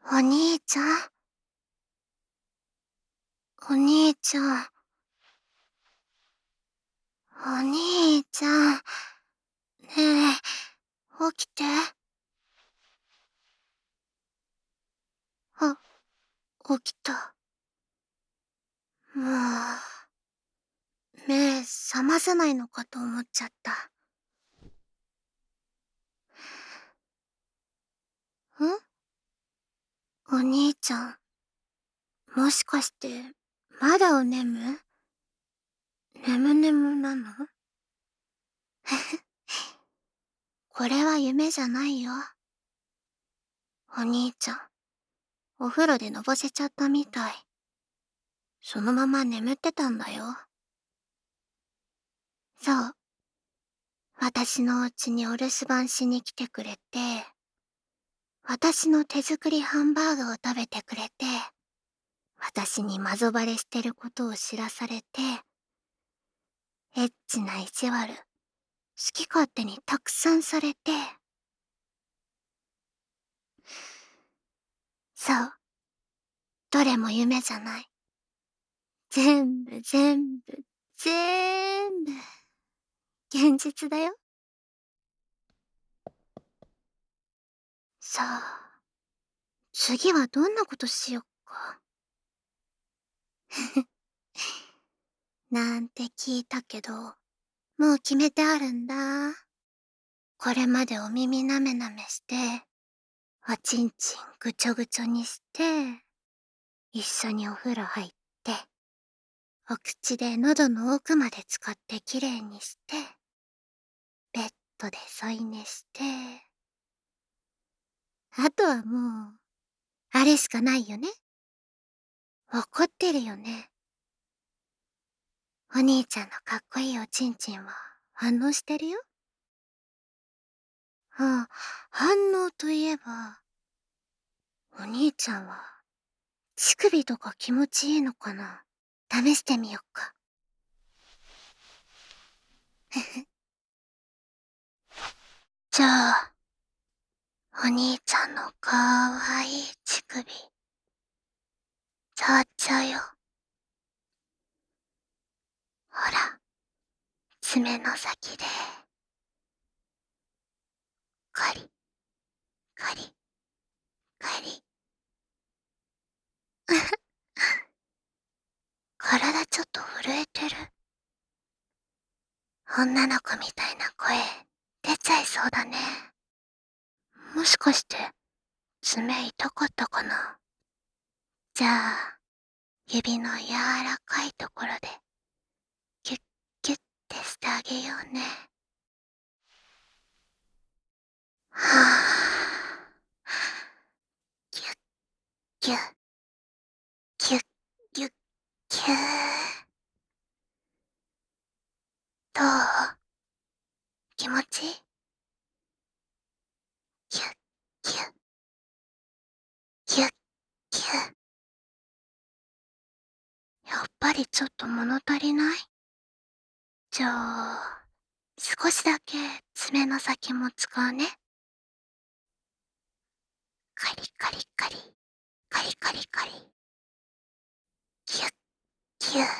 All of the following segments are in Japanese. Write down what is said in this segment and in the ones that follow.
お兄ちゃん、お兄ちゃん、お兄ちゃん、ねえ、起きて。あ、起きた。もう、目覚まさないのかと思っちゃった。お兄ちゃん、もしかして、まだお眠？眠眠なの？これは夢じゃないよ。お兄ちゃん、お風呂でのぼせちゃったみたい。そのまま眠ってたんだよ。そう。私のお家にお留守番しに来てくれて、私の手作りハンバーグを食べてくれて、私にマゾバレしてることを知らされて、エッチな意地悪、好き勝手にたくさんされて、そう、どれも夢じゃない。全部全部、ぜーんぶ、現実だよ。さあ、次はどんなことしよっか。なんて聞いたけど、もう決めてあるんだ。これまでお耳なめなめして、おちんちんぐちょぐちょにして、一緒にお風呂入って、お口で喉の奥まで使ってきれいにして、ベッドで添い寝して、あとはもう、あれしかないよね。怒ってるよね。お兄ちゃんのかっこいいおちんちんは反応してるよ。ああ、反応といえば、お兄ちゃんは、乳首とか気持ちいいのかな？試してみよっか。じゃあ、お兄ちゃんのかわいい乳首、触っちゃうよ。ほら、爪の先で、カリ、カリ、カリ。体ちょっと震えてる。女の子みたいな声、出ちゃいそうだね。もしかして、爪痛かったかな？じゃあ、指の柔らかいところで、キュッキュッてしてあげようね。はぁ。キュッキュッ、キュッキュッキュー。どう？気持ちいい？キュッキュッ、キュッキュッ。やっぱりちょっと物足りない？じゃあ、少しだけ爪の先も使うね。カリカリカリ、カリカリカリ。キュッキュッ、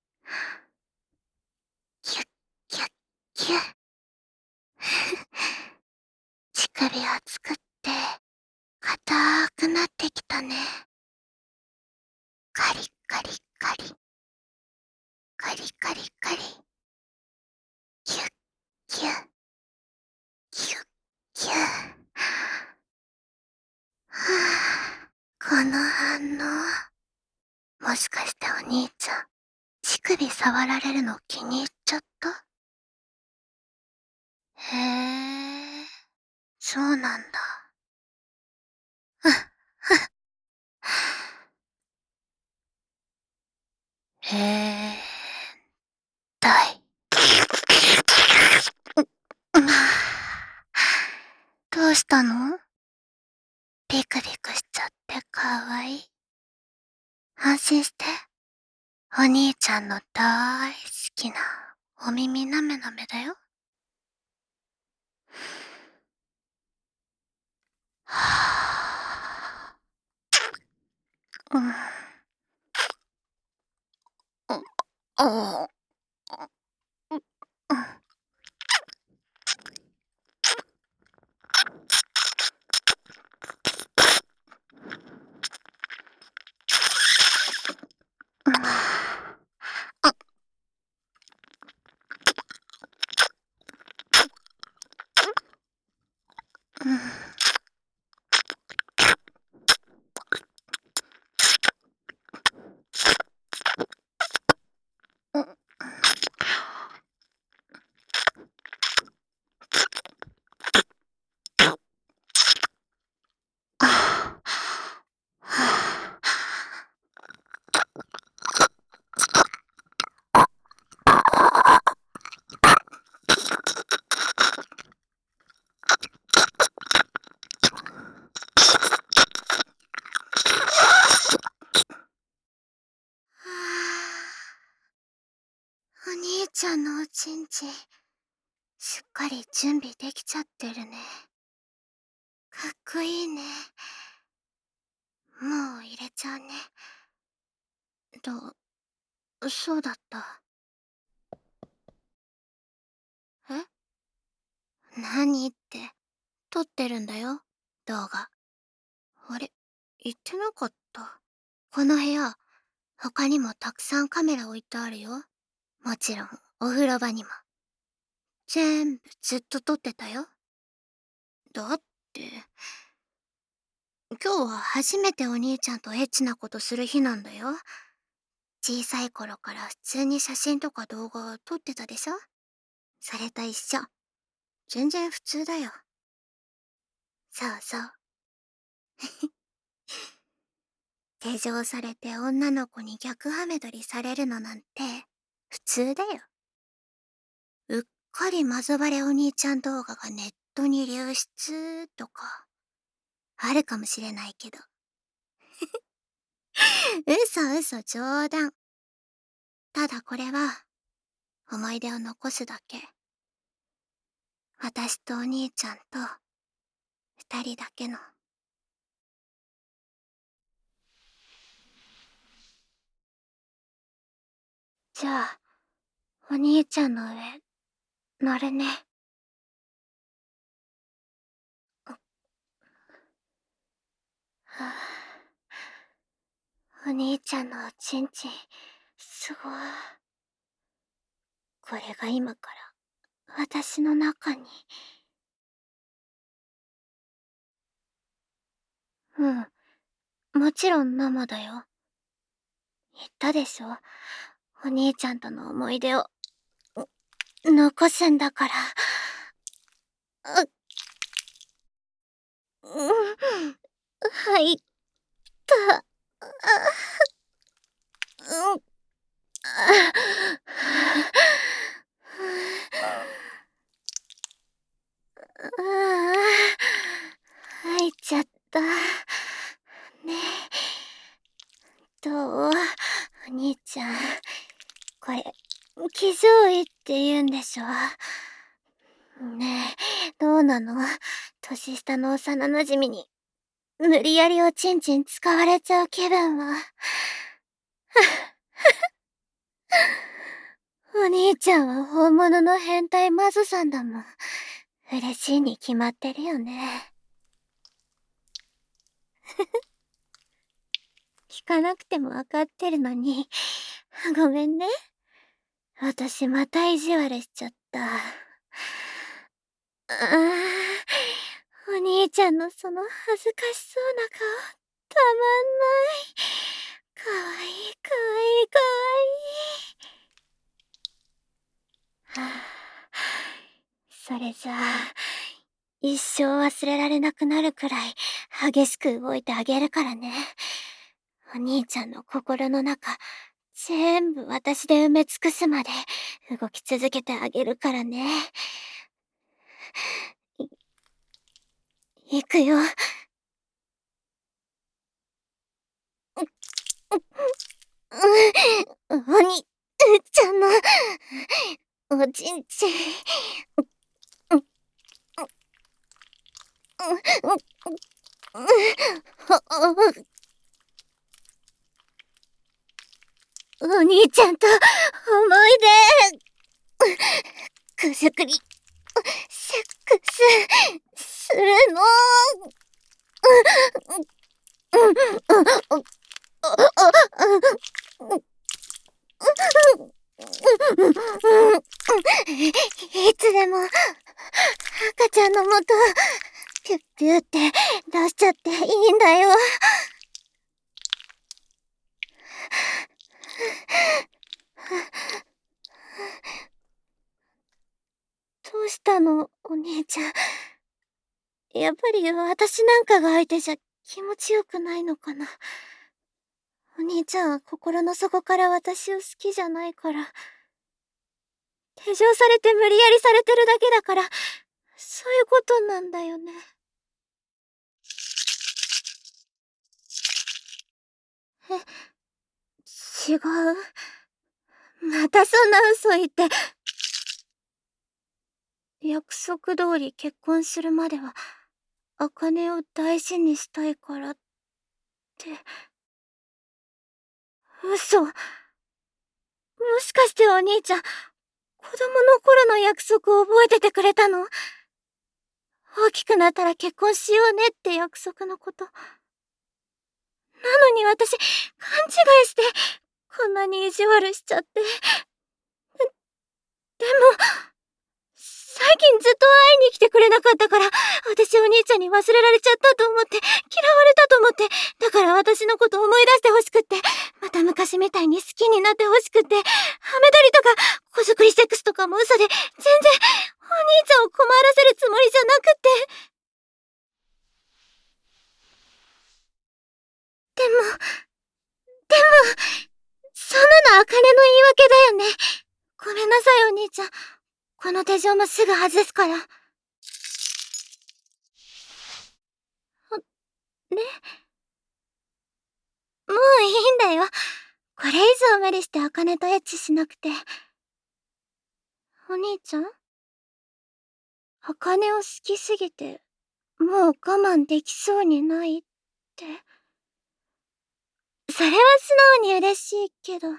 キュッキュッキュッ。乳首熱くって、硬くなってきたね。カリカリカリ、カリカリカリ。キュッキュッ、キュッキュッ。はぁ、この反応。もしかしてお兄ちゃん、乳首触られるの気に入っちゃった？へえ、そうなんだ。へえ、だい。どうしたの？ビクビクしちゃってかわいい。安心して。お兄ちゃんのだーい好きなお耳なめなめだよ。はぁ。 うん。ああ。うん。お兄ちゃんのおちんちん、しっかり準備できちゃってるね。かっこいいね。もう入れちゃうね。そうだった。え？何って、撮ってるんだよ、動画。あれ、言ってなかった。この部屋、他にもたくさんカメラ置いてあるよ。もちろん、お風呂場にも。全部ずっと撮ってたよ。だって、今日は初めてお兄ちゃんとエッチなことする日なんだよ。小さい頃から普通に写真とか動画撮ってたでしょ？それと一緒。全然普通だよ。そうそう。手錠されて女の子に逆ハメ撮りされるのなんて普通だよ。うっかりまずばれお兄ちゃん動画がネットに流出とかあるかもしれないけど。嘘嘘、冗談。ただこれは思い出を残すだけ。私とお兄ちゃんと二人だけの。じゃあお兄ちゃんの上乗るね。はあ、お兄ちゃんのおちんちんすごい。これが今から私の中に。うん、もちろん生だよ。言ったでしょ、お兄ちゃんとの思い出を残すんだから。入った。うん。入っちゃった。ねえ、どう？お兄ちゃん。これ、騎乗位って言うんでしょ？ねえ、どうなの？年下の幼馴染に、無理やりおちんちん使われちゃう気分は。お兄ちゃんは本物の変態マズさんだもん。嬉しいに決まってるよね。聞かなくてもわかってるのに、ごめんね。私また意地悪しちゃった。お兄ちゃんのその恥ずかしそうな顔、たまんない。かわいいかわいいかわいい。はあ、それじゃあ、一生忘れられなくなるくらい激しく動いてあげるからね。お兄ちゃんの心の中、全部私で埋め尽くすまで動き続けてあげるからね。いくよ。お兄ちゃんのおちんちん。 お兄ちゃんと思い出くすくりセックスするの。いつでも赤ちゃんのもとピュッピュって出しちゃっていいんだよ。どうしたのお兄ちゃん。やっぱり私なんかが相手じゃ気持ちよくないのかな。お兄ちゃんは心の底から私を好きじゃないから。手錠されて無理やりされてるだけだから、そういうことなんだよね。違う。またそんな嘘言って。約束通り結婚するまでは、茜を大事にしたいからって。嘘。もしかしてお兄ちゃん、子供の頃の約束を覚えててくれたの？大きくなったら結婚しようねって約束のこと。なのに私、勘違いして、こんなに意地悪しちゃって。でも、最近ずっと会いに来てくれなかったから、私お兄ちゃんに忘れられちゃったと思って、嫌われたと思って、だから私のこと思い出してほしくって、また昔みたいに好きになってほしくって、ハメ撮りとか、子作りセックスとかも嘘で、全然、お兄ちゃんを困らせるつもりじゃなくって。でも、そんなの茜の言い訳だよね。ごめんなさいお兄ちゃん。この手錠もすぐ外すから。ね。もういいんだよ。これ以上無理して茜とエッチしなくて。お兄ちゃん？茜を好きすぎて、もう我慢できそうにないって。それは素直に嬉しいけど。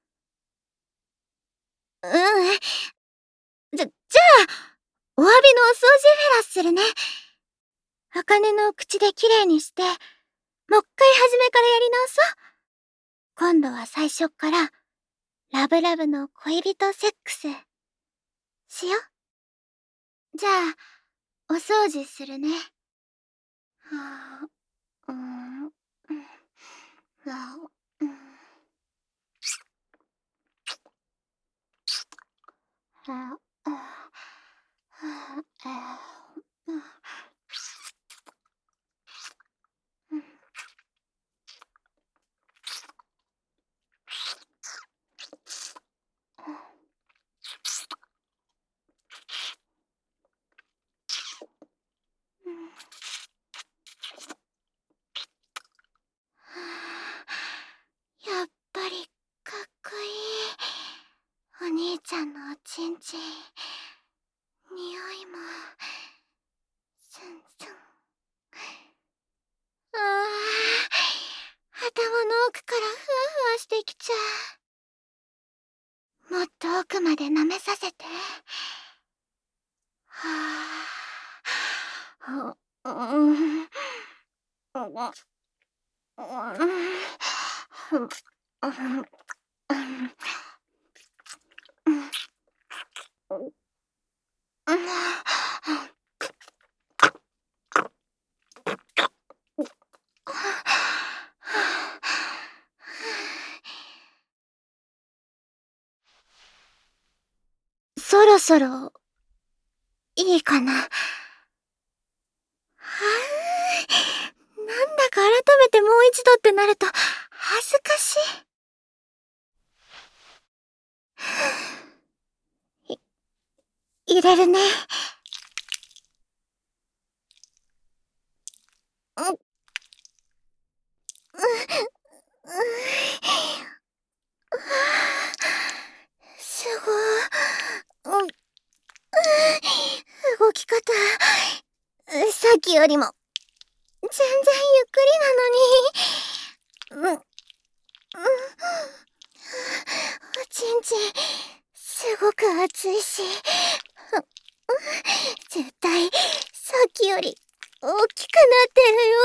じゃあ、お詫びのお掃除フェラするね。茜の口できれいにして、もう一回初めからやり直そう。今度は最初っから、ラブラブの恋人セックス、しよ。じゃあ、お掃除するね。はあ、やっぱりかっこいい。お兄ちゃんのおちんちん、匂いもツンツン。頭の奥からふわふわしてきちゃう。もっと奥まで舐めさせて。はあ。そろそろ、いいかな。なんだか改めてもう一度ってなると、恥ずかしい。入れるね。すごい。動き方、さっきよりも、全然ゆっくりなのに。 し、すごく熱いし、絶対さっきより大きくなってるよ。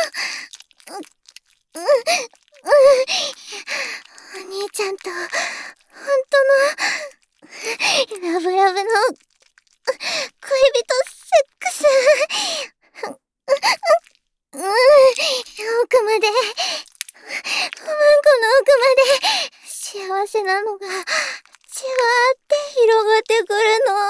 お兄ちゃんと本当のラブラブの恋人セックス。奥まで、おまんこの奥まで幸せなのがじわーって広がってくるの。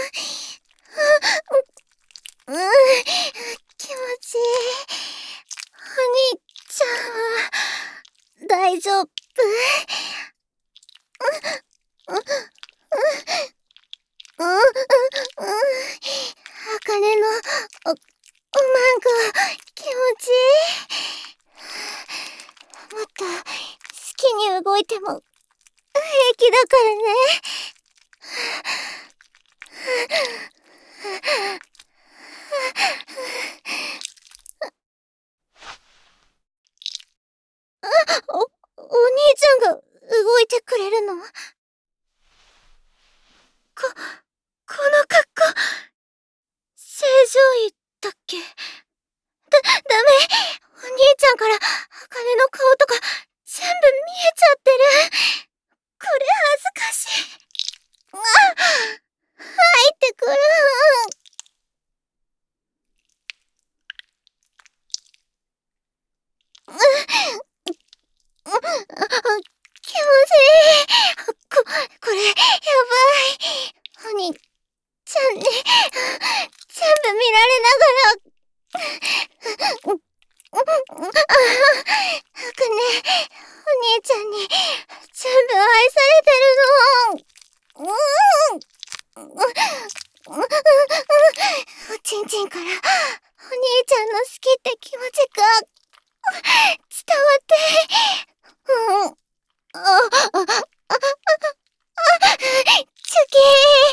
気持ちいい。お兄ちゃんは大丈夫？あかねのおまんこ気持ちいい。もっと好きに動いても平気だからね。お兄ちゃんが動いてくれるの？この格好、正常位だっけ？ダメ。お兄ちゃんからあかねの顔とか全部見えちゃってる。これ恥ずかしい。入ってくる。気持ちいい。これやばい。お兄ちゃんに全部見られながらあかね、お兄ちゃんに全部愛されてるの。おちんちんからお兄ちゃんの好きって気持ちが伝わって、チュキ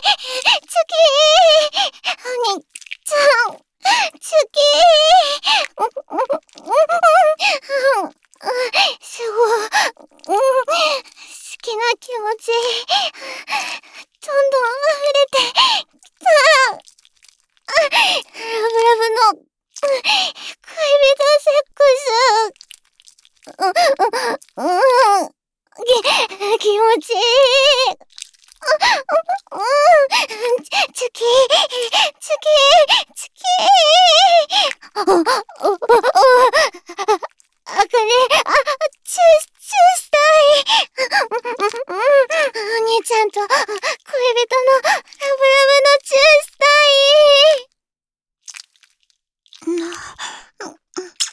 お兄ちゃん、チュキすごい、好きな気持ちどんどん溢れてきた。ラブラブの恋人セックス。気持ちいい。チュキあかね、チューしたい。お兄ちゃんと恋人のラブラブのチューしたい。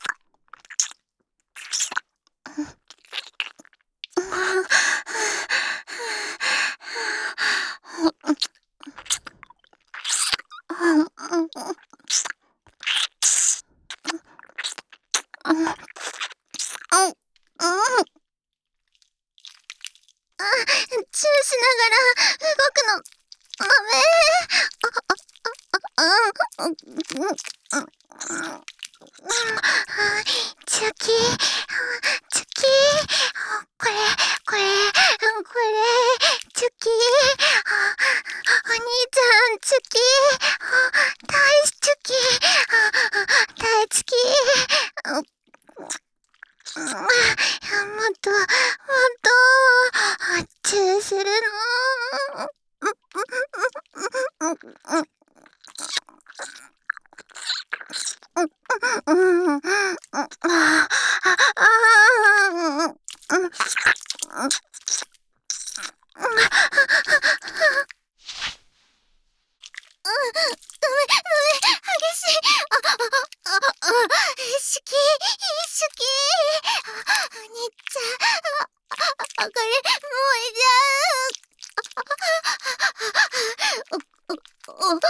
チューしながら動くのチュキこれチュキお兄ちゃんチュキ大チュキ大チュキもっとチューするの。激しい。好き。お兄ちゃん、あかれ、もういじゃう。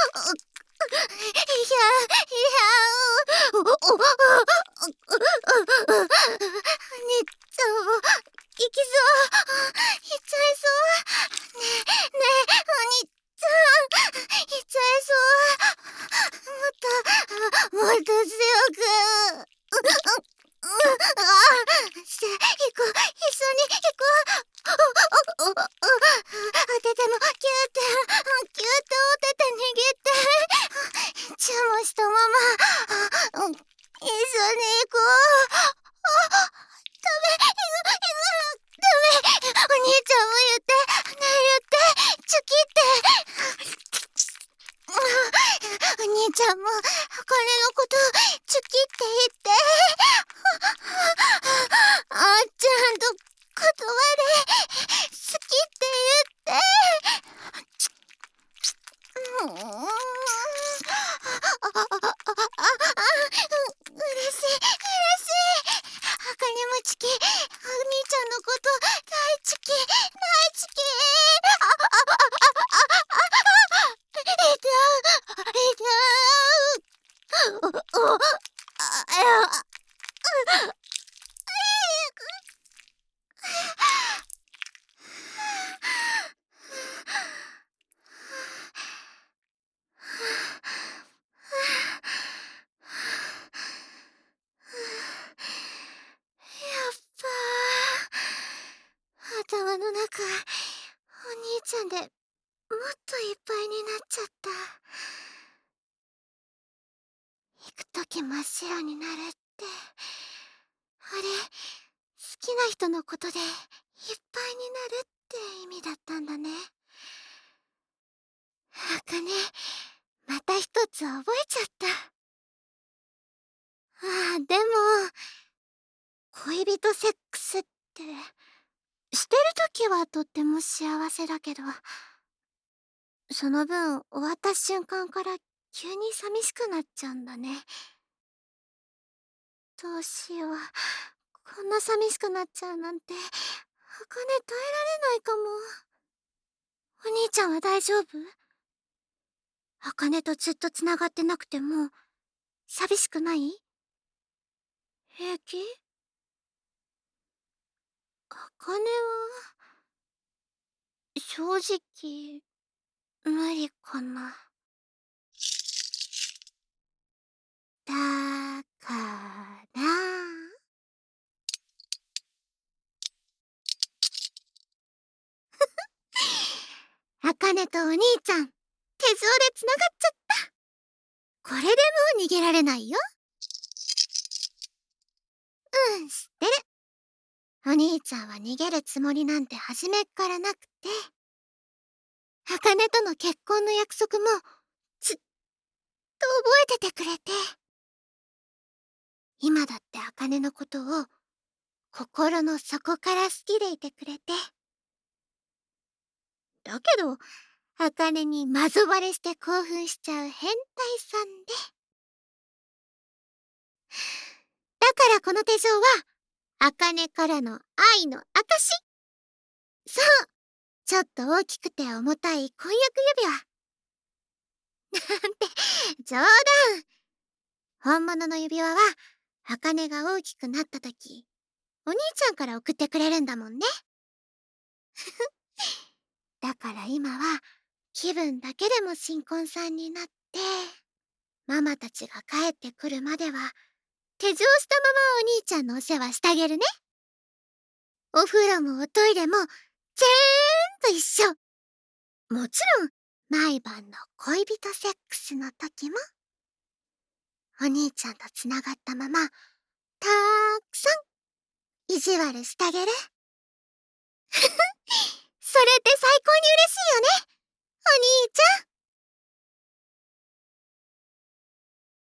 言って、チュキって。お兄ちゃんも、あかねのこと、チュキって言って。ちゃんと断れ。好きって言って。嬉しい。あかねもチュキ。お兄ちゃんのこと、大チュキ。大チュキ。頭の中、お兄ちゃんでもっといっぱいになっちゃった。行くとき真っ白になるって、あれ、好きな人のことでいっぱいになるって意味だったんだね。あかね、また一つ覚えちゃった。でも、恋人セックスって、してるときはとっても幸せだけど、その分終わった瞬間から急に寂しくなっちゃうんだね。どうしよう。こんな寂しくなっちゃうなんて、あかね耐えられないかも。お兄ちゃんは大丈夫？あかねとずっとつながってなくても、寂しくない？平気？あかねは、正直、無理かな。だから、あかねとお兄ちゃん、手錠でつながっちゃった。これでもう逃げられないよ。知ってる。お兄ちゃんは逃げるつもりなんて初めっからなくて、あかねとの結婚の約束もずっと覚えててくれて、今だってあかねのことを心の底から好きでいてくれて。だけど、あかねにまぞバレして興奮しちゃう変態さんで。だからこの手錠は、あかねからの愛の証。そう、ちょっと大きくて重たい婚約指輪。なんて、冗談。本物の指輪は、あかねが大きくなった時、お兄ちゃんから送ってくれるんだもんね。だから今は、気分だけでも新婚さんになって、ママたちが帰ってくるまでは、手錠したままお兄ちゃんのお世話してあげるね。お風呂もおトイレも、全部一緒。もちろん、毎晩の恋人セックスの時も、お兄ちゃんとつながったまま、たくさん、意地悪してあげる。それって最高に嬉しいよね、お兄ちゃん。